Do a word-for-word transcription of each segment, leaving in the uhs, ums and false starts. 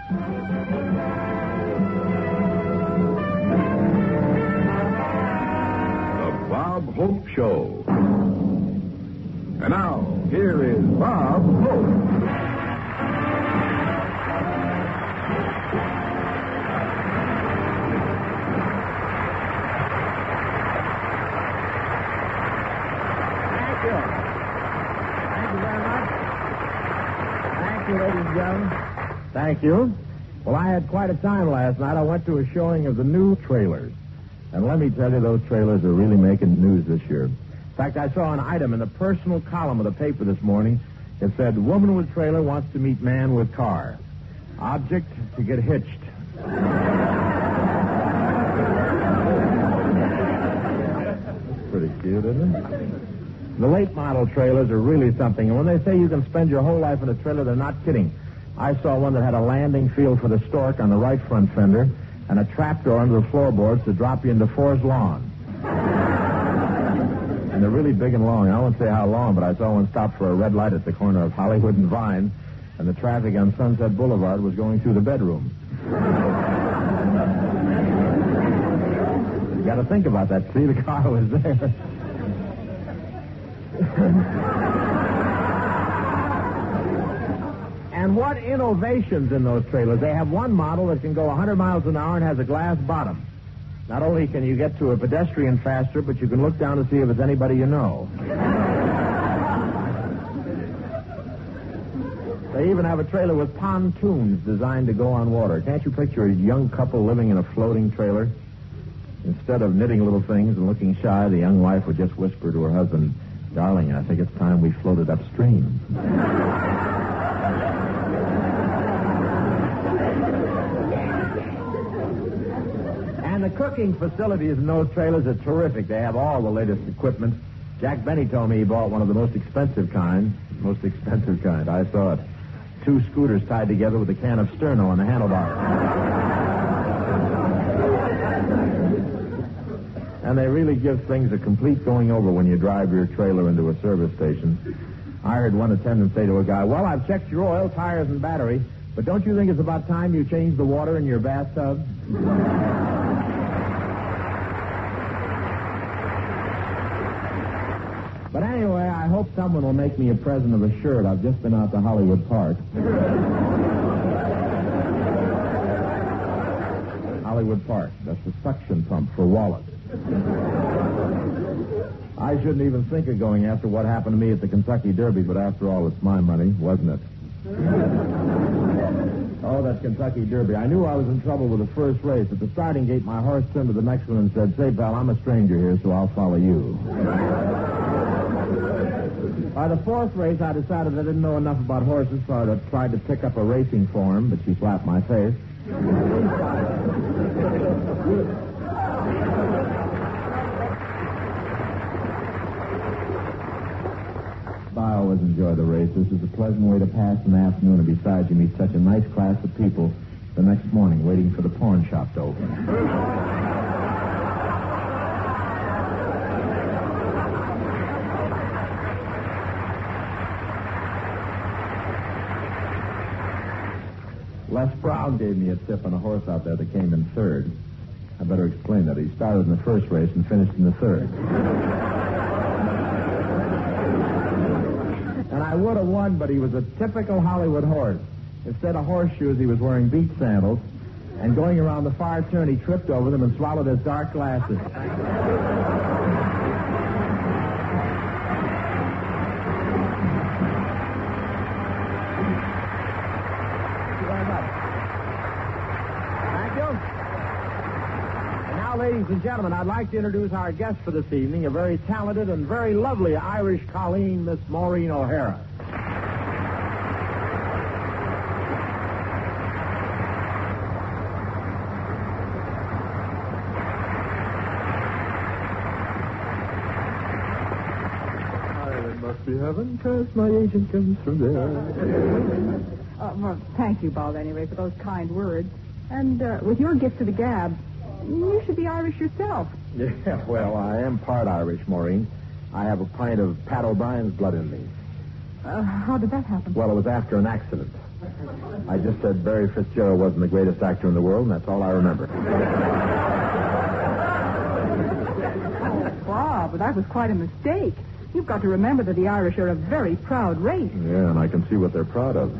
The Bob Hope Show. And now, here is Bob Hope. Ladies and gentlemen. Thank you. Well, I had quite a time last night. I went to a showing of the new trailers. And let me tell you, those trailers are really making news this year. In fact, I saw an item in the personal column of the paper this morning. It said, woman with trailer wants to meet man with car. Object to get hitched. Pretty cute, isn't it? The late model trailers are really something. And when they say you can spend your whole life in a trailer, they're not kidding. I saw one that had a landing field for the stork on the right front fender and a trapdoor under the floorboards to drop you into Forest Lawn. And they're really big and long. I won't say how long, but I saw one stop for a red light at the corner of Hollywood and Vine, and the traffic on Sunset Boulevard was going through the bedroom. You got to think about that. See, the car was there. And what innovations in those trailers. They have one model that can go one hundred miles an hour and has a glass bottom. Not only can you get to a pedestrian faster, but you can look down to see if it's anybody you know. They even have a trailer with pontoons designed to go on water. Can't you picture a young couple living in a floating trailer? Instead of knitting little things and looking shy, the young wife would just whisper to her husband, darling, I think it's time we floated upstream. And the cooking facilities in those trailers are terrific. They have all the latest equipment. Jack Benny told me he bought one of the most expensive kind. Most expensive kind. I saw it. Two scooters tied together with a can of Sterno on the handlebar. And they really give things a complete going over when you drive your trailer into a service station. I heard one attendant say to a guy, well, I've checked your oil, tires, and battery, but don't you think it's about time you change the water in your bathtub? But anyway, I hope someone will make me a present of a shirt. I've just been out to Hollywood Park. Hollywood Park. That's the suction pump for Wallace. I shouldn't even think of going after what happened to me at the Kentucky Derby, but after all, it's my money, wasn't it? Oh, that Kentucky Derby. I knew I was in trouble with the first race. At the starting gate, my horse turned to the next one and said, say, pal, I'm a stranger here, so I'll follow you. By the fourth race, I decided I didn't know enough about horses, so I tried to pick up a racing form, but she slapped my face. I always enjoy the race. This is a pleasant way to pass an afternoon, and besides, you meet such a nice class of people the next morning waiting for the pawn shop to open. Les Brown gave me a tip on a horse out there that came in third. I better explain that. He started in the first race and finished in the third. And I would have won, but he was a typical Hollywood horse. Instead of horseshoes, he was wearing beach sandals. And going around the far turn, he tripped over them and swallowed his dark glasses. Ladies and gentlemen, I'd like to introduce our guest for this evening, a very talented and very lovely Irish colleen, Miss Maureen O'Hara. Ireland must be heaven, because my agent comes from there. Uh, well, thank you, Bob, anyway, for those kind words. And uh, with your gift to the gab, you should be Irish yourself. Yeah, well, I am part Irish, Maureen. I have a pint of Pat O'Brien's blood in me. Uh, how did that happen? Well, it was after an accident. I just said Barry Fitzgerald wasn't the greatest actor in the world, and that's all I remember. Oh, Bob, that was quite a mistake. You've got to remember that the Irish are a very proud race. Yeah, and I can see what they're proud of.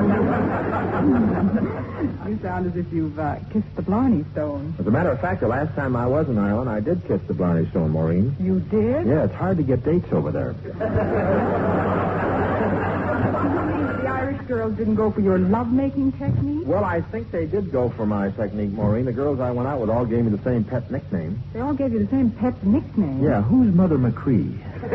You sound as if you've uh, kissed the Blarney Stone. As a matter of fact, the last time I was in Ireland, I did kiss the Blarney Stone, Maureen. You did? Yeah, it's hard to get dates over there. The Irish girls didn't go for your lovemaking technique? Well, I think they did go for my technique, Maureen. The girls I went out with all gave me the same pet nickname. They all gave you the same pet nickname? Yeah, who's Mother McCree?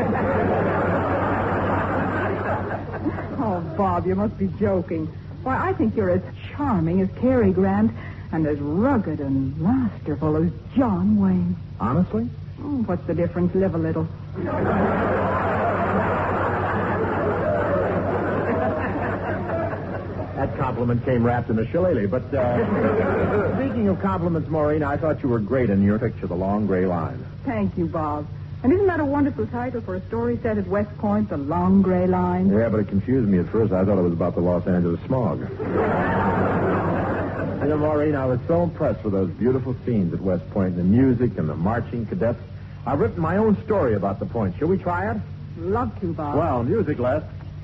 Oh, Bob, you must be joking. Why, I think you're as charming as Cary Grant and as rugged and masterful as John Wayne. Honestly? Oh, what's the difference? Live a little. That compliment came wrapped in a shillelagh, but uh, speaking of compliments, Maureen, I thought you were great in your picture, The Long Gray Line. Thank you, Bob. And isn't that a wonderful title for a story set at West Point, The Long Gray Line? Yeah, but it confused me at first. I thought it was about the Los Angeles smog. You know, Maureen, I was so impressed with those beautiful scenes at West Point, the music and the marching cadets. I've written my own story about the point. Shall we try it? Love to, Bob. Well, music, Les.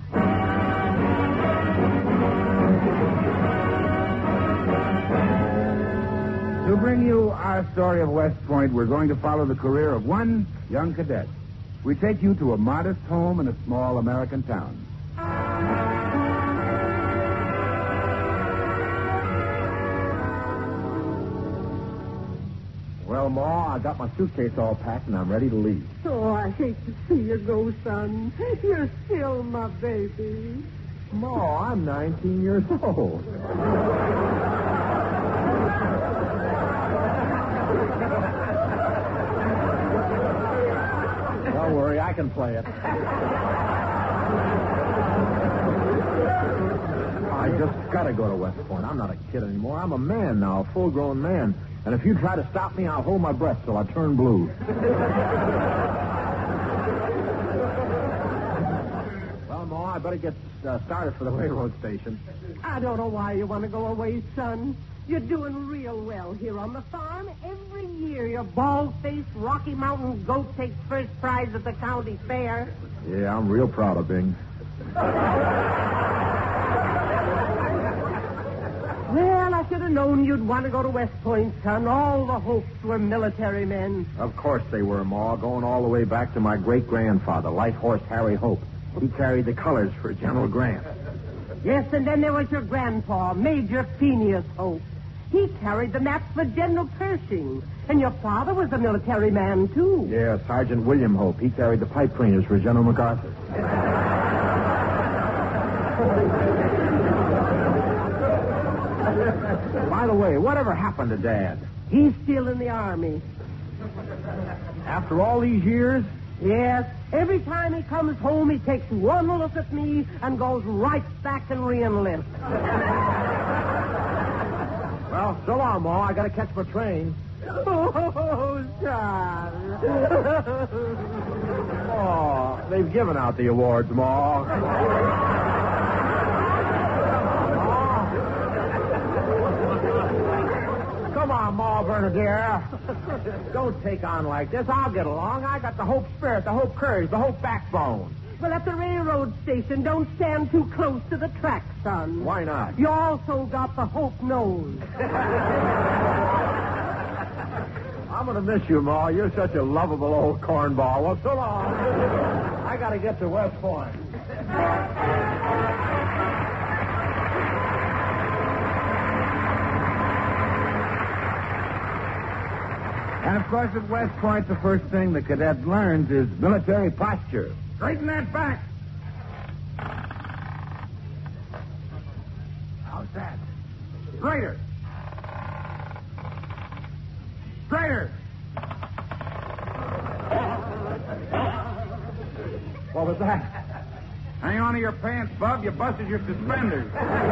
To bring you our story of West Point, we're going to follow the career of one young cadet. We take you to a modest home in a small American town. Well, Ma, I got my suitcase all packed and I'm ready to leave. Oh, I hate to see you go, son. You're still my baby. Ma, I'm nineteen years old. Don't worry, I can play it. I just gotta go to West Point. I'm not a kid anymore. I'm a man now, a full-grown man. And if you try to stop me, I'll hold my breath till I turn blue. Well, Ma, I better get uh, started for the railroad station. I don't know why you want to go away, son. You're doing real well here on the farm. Every year your bald-faced Rocky Mountain goat takes first prize at the county fair. Yeah, I'm real proud of Bing. Well, I should have known you'd want to go to West Point, son. All the Hopes were military men. Of course they were, Ma, going all the way back to my great-grandfather, Light Horse Harry Hope. He carried the colors for General Grant. Yes, and then there was your grandpa, Major Phineas Hope. He carried the maps for General Pershing. And your father was a military man, too. Yeah, Sergeant William Hope. He carried the pipe cleaners for General MacArthur. By the way, whatever happened to Dad? He's still in the Army. After all these years? Yes. Every time he comes home, he takes one look at me and goes right back and re-enlists. Well, so long, Ma. I gotta catch my train. Oh, son. Oh, they've given out the awards, Ma. Come on, Ma Bernadette. Don't take on like this. I'll get along. I got the Hope spirit, the Hope courage, the Hope backbone. Well, at the railroad station, don't stand too close to the track, son. Why not? You also got the Hope nose. I'm going to miss you, Ma. You're such a lovable old cornball. Well, so long. I got to get to West Point. And, of course, at West Point, the first thing the cadet learns is military posture. Straighten that back. How's that? Straighter. Straighter. What was that? Hang on to your pants, Bub. You busted your suspenders.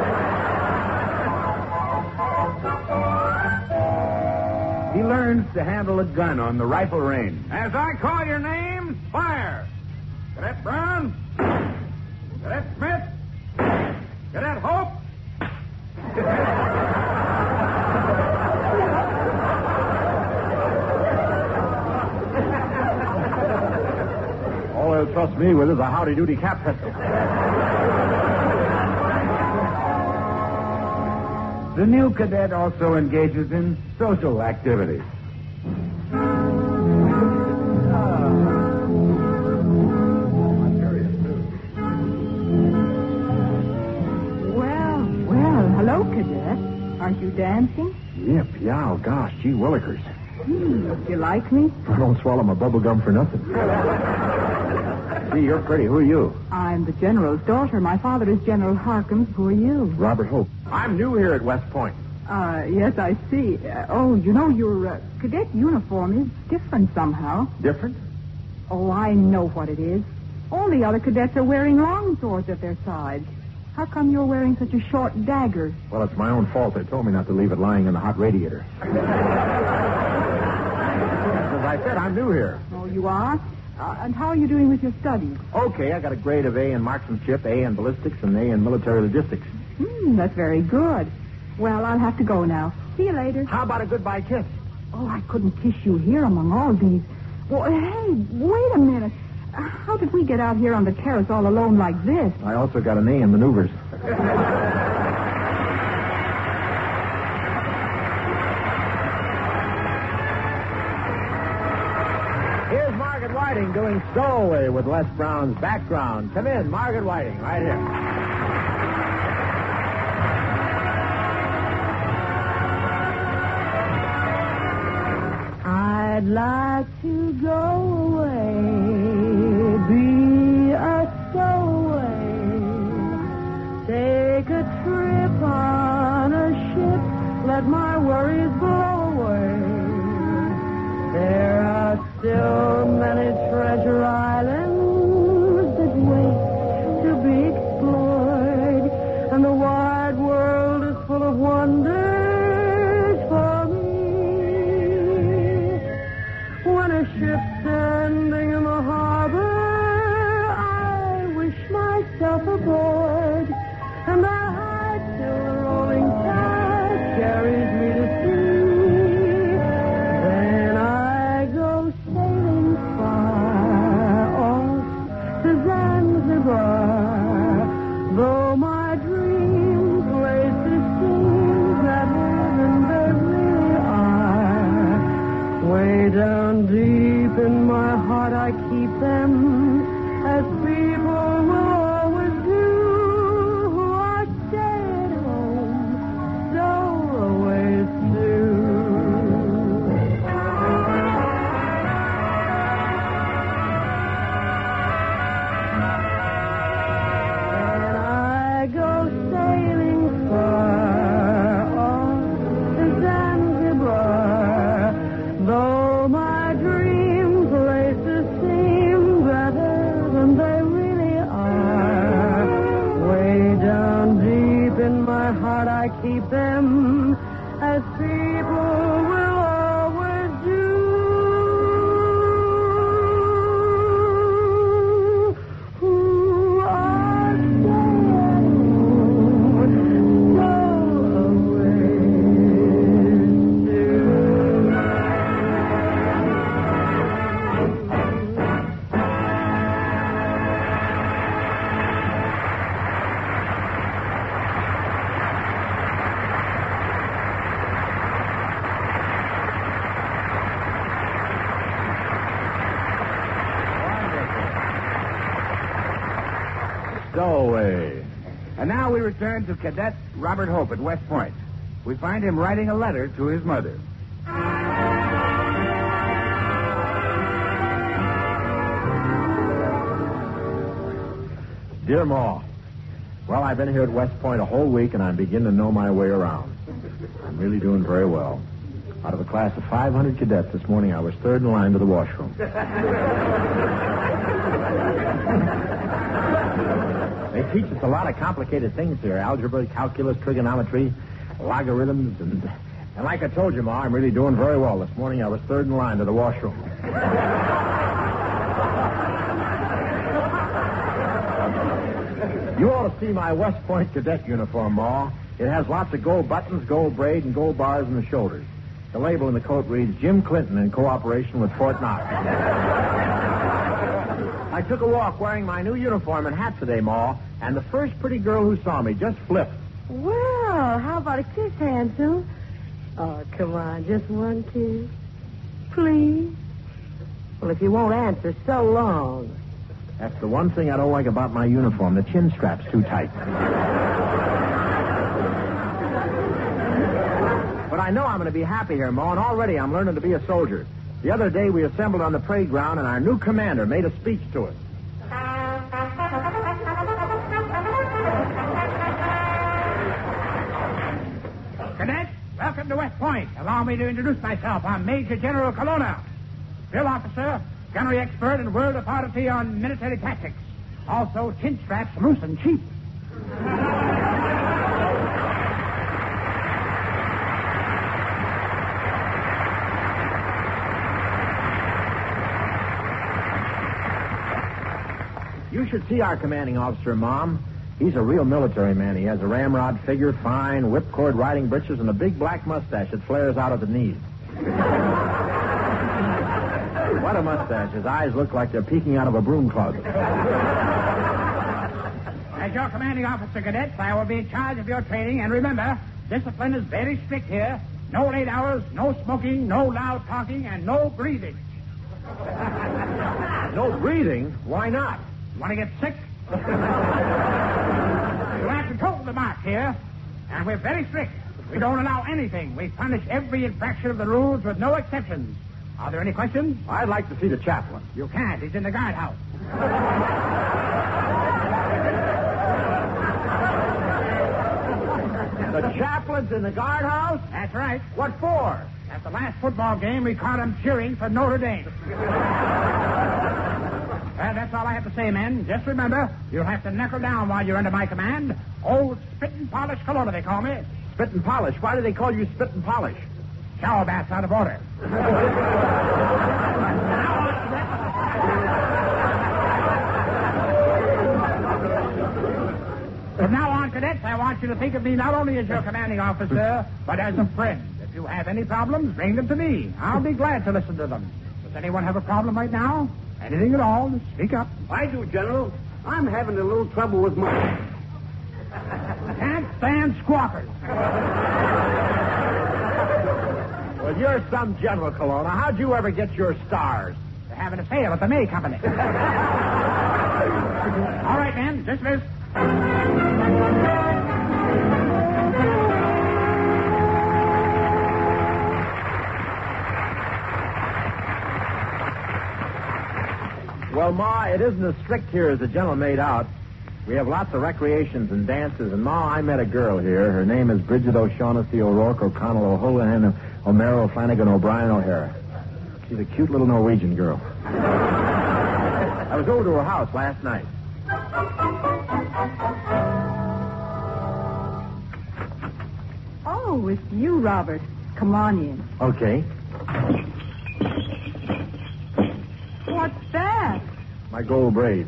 He learns to handle a gun on the rifle range. As I call your name, fire. Cadet Brown. Cadet Smith. Cadet Hope. All they'll trust me with is a howdy-doody cap pistol. The new cadet also engages in social activities. Well, well, hello, cadet. Aren't you dancing? Yep, yeah, oh, gosh, gee willikers. Hmm, do you like me? I don't swallow my bubble gum for nothing. Gee, you're pretty. Who are you? I'm the general's daughter. My father is General Harkins. Who are you? Robert Hope. I'm new here at West Point. Uh, yes, I see. Uh, oh, you know, your uh, cadet uniform is different somehow. Different? Oh, I know what it is. All the other cadets are wearing long swords at their sides. How come you're wearing such a short dagger? Well, it's my own fault. They told me not to leave it lying in the hot radiator. As I said, I'm new here. Oh, you are? Uh, and how are you doing with your studies? Okay, I got a grade of A in marksmanship, A in ballistics, and A in military logistics. Hmm, that's very good. Well, I'll have to go now. See you later. How about a goodbye kiss? Oh, I couldn't kiss you here among all these. Well, hey, wait a minute. How did we get out here on the terrace all alone like this? I also got an A in maneuvers. Here's Margaret Whiting doing Stowaway with Les Brown's background. Come in, Margaret Whiting, right here. I'd like to go away, be a stowaway, take a trip on a ship, let my worries blow away. There are still many treasure islands that wait to be explored, and the wide world is full of wonders for me. When a ship's standing in the harbor, I wish myself aboard, and I hide till the rolling tide carries me to sea. Then I go sailing far off to Zanzibar, though my dream places seem that heaven they really are. Way down deep in my heart I keep them, as people will always do who are stay at home, stowaways too. And I go sailing far off to Zanzibar, though my dream places seem better than they really are. Way down deep in my heart I keep them, as people will always do who are stay at home, stowaways too. Stowaway. And now we return to Cadet Robert Hope at West Point. We find him writing a letter to his mother. Dear Ma, well, I've been here at West Point a whole week, and I'm beginning to know my way around. I'm really doing very well. Out of a class of five hundred cadets this morning, I was third in line to the washroom. They teach us a lot of complicated things here. Algebra, calculus, trigonometry, logarithms, and, and like I told you, Ma, I'm really doing very well. This morning I was third in line to the washroom. You ought to see my West Point cadet uniform, Ma. It has lots of gold buttons, gold braid, and gold bars in the shoulders. The label in the coat reads, Jim Clinton in cooperation with Fort Knox. I took a walk wearing my new uniform and hat today, Ma, and the first pretty girl who saw me just flipped. Well, how about a kiss, handsome? Oh, come on, just one kiss. Please? Well, if you won't answer, so long. That's the one thing I don't like about my uniform. The chin strap's too tight. But I know I'm going to be happy here, Ma, and already I'm learning to be a soldier. The other day we assembled on the parade ground, and our new commander made a speech to us. Cadets, welcome to West Point. Allow me to introduce myself. I'm Major General Colonna, drill officer, gunnery expert, and world authority on military tactics. Also, chin straps loose and cheap. You should see our commanding officer, Mom. He's a real military man. He has a ramrod figure, fine whipcord riding breeches, and a big black mustache that flares out at the knees. What a mustache. His eyes look like they're peeking out of a broom closet. As your commanding officer, cadets, I will be in charge of your training. And remember, discipline is very strict here. No late hours, no smoking, no loud talking, and no breathing. No breathing? Why not? Want to get sick? You have control of the march here, and we're very strict. We don't allow anything. We punish every infraction of the rules with no exceptions. Are there any questions? I'd like to see the chaplain. You can't. He's in the guardhouse. The chaplain's in the guardhouse? That's right. What for? At the last football game, we caught him cheering for Notre Dame. Well, that's all I have to say, men. Just remember, you'll have to knuckle down while you're under my command. Old Spit and Polish Colonna, they call me. Spit and Polish? Why do they call you Spit and Polish? Shower bath's out of order. From now on, cadets, I want you to think of me not only as your commanding officer, but as a friend. If you have any problems, bring them to me. I'll be glad to listen to them. Does anyone have a problem right now? Anything at all? Speak up. I do, General. I'm having a little trouble with my... Can't stand squawkers. Well, you're some general, Colonna. How'd you ever get your stars? They're having a sale at the May Company. All right, men. Dismiss. Well, Ma, it isn't as strict here as the general made out. We have lots of recreations and dances, and Ma, I met a girl here. Her name is Bridget O'Shaughnessy O'Rourke O'Connell O'Houlihan O'Mara O'Flanagan O'Brien O'Hara. She's a cute little Norwegian girl. I was over to her house last night. Oh, it's you, Robert. Come on in. Okay. What's that? My gold braid.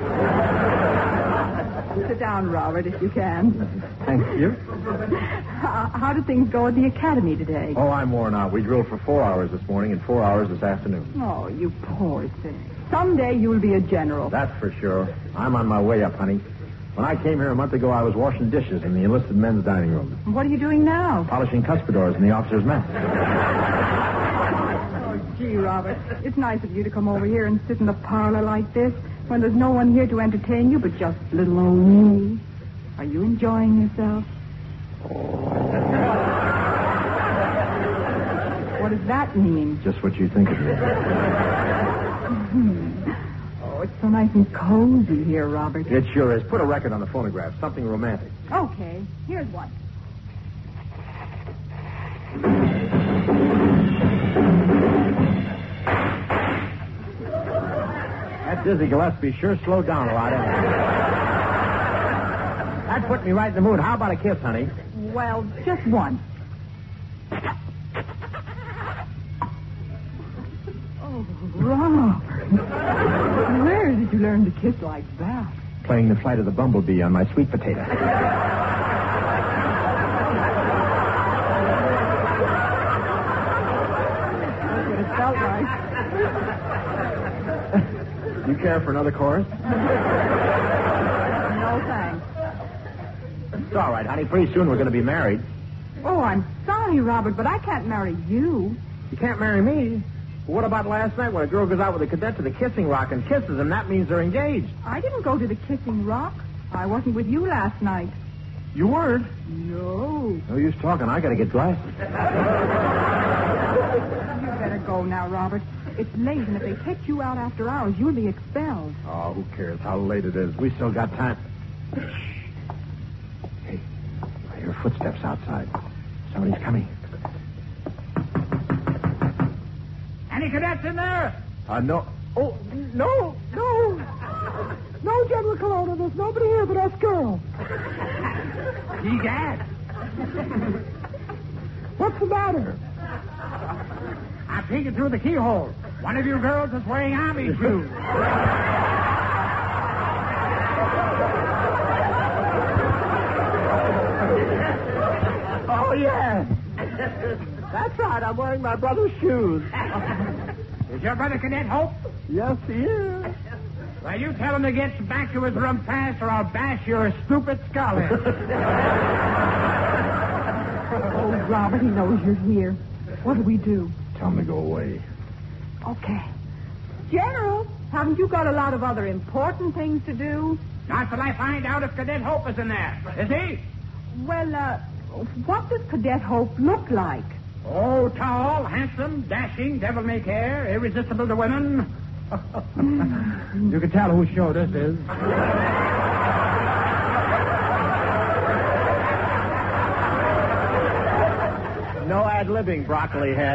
Sit down, Robert, if you can. Thank you. How, how did things go at the academy today? Oh, I'm worn out. We drilled for four hours this morning and four hours this afternoon. Oh, you poor thing. Someday you'll be a general. That's for sure. I'm on my way up, honey. When I came here a month ago, I was washing dishes in the enlisted men's dining room. What are you doing now? Polishing cuspidors in the officers' mess. Oh, gee, Robert, it's nice of you to come over here and sit in the parlor like this when there's no one here to entertain you but just little old me. Are you enjoying yourself? What does that mean? Just what you think of me. Oh, it's so nice and cozy here, Robert. It sure is. Put a record on the phonograph. Something romantic. Okay, here's one. That Dizzy Gillespie sure slowed down a lot, hasn't it? That put me right in the mood. How about a kiss, honey? Well, just one. Oh, Robert. Where did you learn to kiss like that? Playing the flight of the bumblebee on my sweet potato. You care for another chorus? No, thanks. It's all right, honey. Pretty soon we're going to be married. Oh, I'm sorry, Robert, but I can't marry you. You can't marry me. Well, what about last night when a girl goes out with a cadet to the kissing rock and kisses him? That means they're engaged. I didn't go to the kissing rock. I wasn't with you last night. You weren't? No. No use talking. I got to get dressed. You better go now, Robert. It's late, and if they catch you out after hours, you'll be expelled. Oh, who cares how late it is? We still got time. Hey, I hear footsteps outside. Somebody's coming. Any cadets in there? Uh, no. Oh, no, no. No, General Colonna, there's nobody here but us girls. Egad. What's the matter? I'm peeking through the keyhole. One of you girls is wearing army shoes. Oh, yes. That's right, I'm wearing my brother's shoes. Is your brother Cadet Hope? Yes, he is. Well, you tell him to get back to his room fast, or I'll bash your stupid skull in. Oh, Robert, he knows you're here. What do we do? Tell him to go away. Okay. General, haven't you got a lot of other important things to do? Not till I find out if Cadet Hope is in there. Is he? Well, uh, what does Cadet Hope look like? Oh, tall, handsome, dashing, devil-may-care, irresistible to women. You can tell whose show this is. No ad-libbing, broccoli head.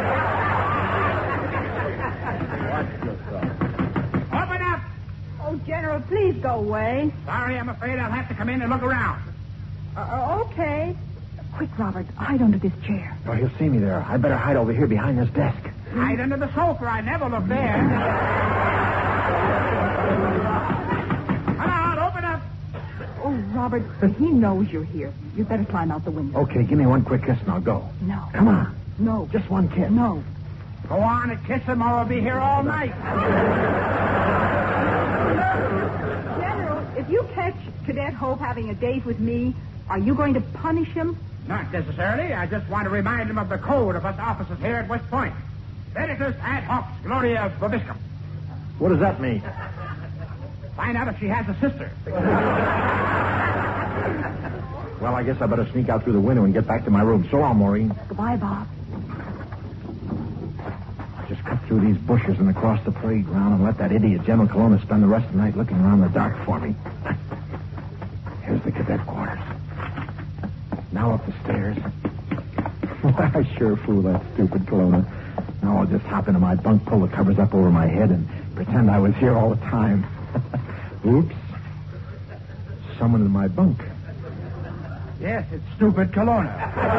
Watch yourself. Open up! Oh, General, please go away. Sorry, I'm afraid I'll have to come in and look around. Uh, okay. Quick, Robert, hide under this chair. Oh, he'll see me there. I better hide over here behind this desk. Hide under the sofa. I never look there. Come on, open up. Oh, Robert, he knows you're here. You'd better climb out the window. Okay, give me one quick kiss and I'll go. No. Come on. No. Just one kiss. No. Go on and kiss him or I'll be here all night. General, if you catch Cadet Hope having a date with me, are you going to punish him? Not necessarily. I just want to remind him of the code of us officers here at West Point. Veritas ad hoc gloria vobiscum. What does that mean? Find out if she has a sister. Well, I guess I better sneak out through the window and get back to my room. So long, Maureen. Goodbye, Bob. Just cut through these bushes and across the parade ground and let that idiot General Colonna spend the rest of the night looking around in the dark for me. Here's the cadet quarters. Now up the stairs. I sure fooled that stupid Colonna. Now I'll just hop into my bunk, pull the covers up over my head, and pretend I was here all the time. Oops. Someone in my bunk. Yes, it's stupid Colonna.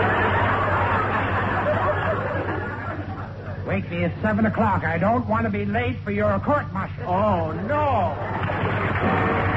Wake me at seven o'clock. I don't want to be late for your court-martial. Oh, no!